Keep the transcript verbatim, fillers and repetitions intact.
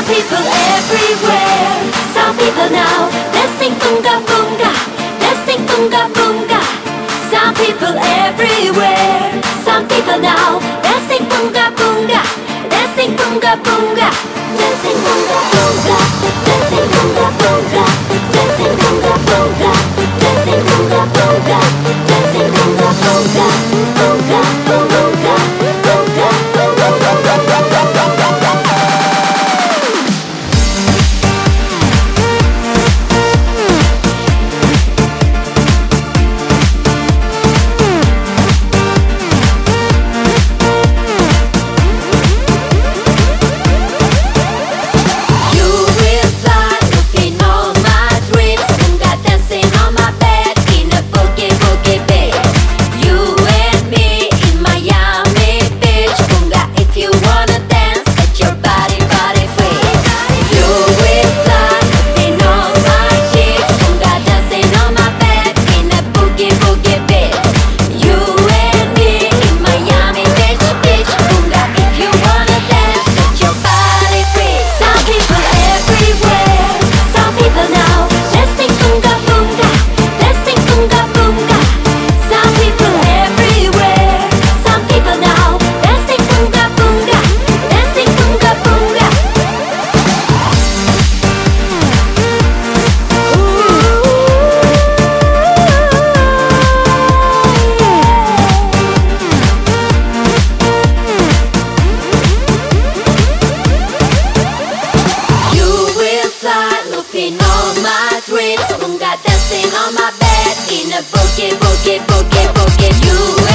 people everywhere. Some people now dancing bunga bunga, dancing bunga bunga. Some people everywhere. Some people now dancing bunga bunga, dancing bunga bunga, dancing bunga bunga, dancing bunga bunga, dancing bunga bunga, dancing bunga bunga, dancing bunga bunga, bunga bunga, bunga dancing on my bed in a boogie, boogie, boogie, boogie. You